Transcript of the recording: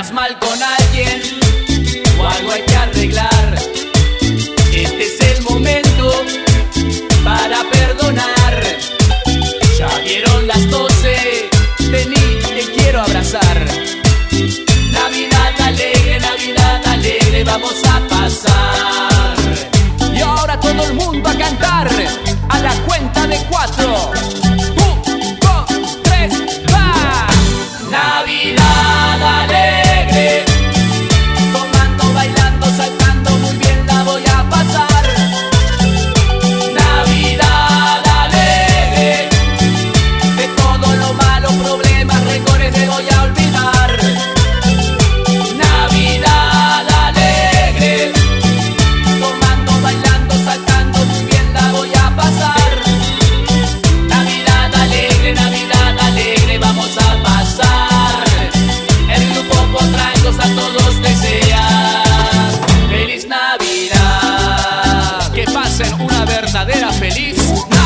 Estás mal con alguien o algo hay que arreglar. Este es el momento para perdonar. Ya dieron las 12, vení, te quiero abrazar. Navidad alegre, vamos a pasar. Y ahora todo el mundo a cantar, a la cuenta de 4. 1, 2, 3, ¡va! Navidad alegre, tomando, bailando, saltando, muy bien la voy a pasar. Navidad alegre, de todo lo malo, problemas, rencores me voy a olvidar. Navidad alegre, tomando, bailando, saltando, muy bien la voy a pasar. Navidad alegre, vamos a pasar. El grupo Potrangos a todos desea feliz Navidad. Que pasen una verdadera feliz Navidad.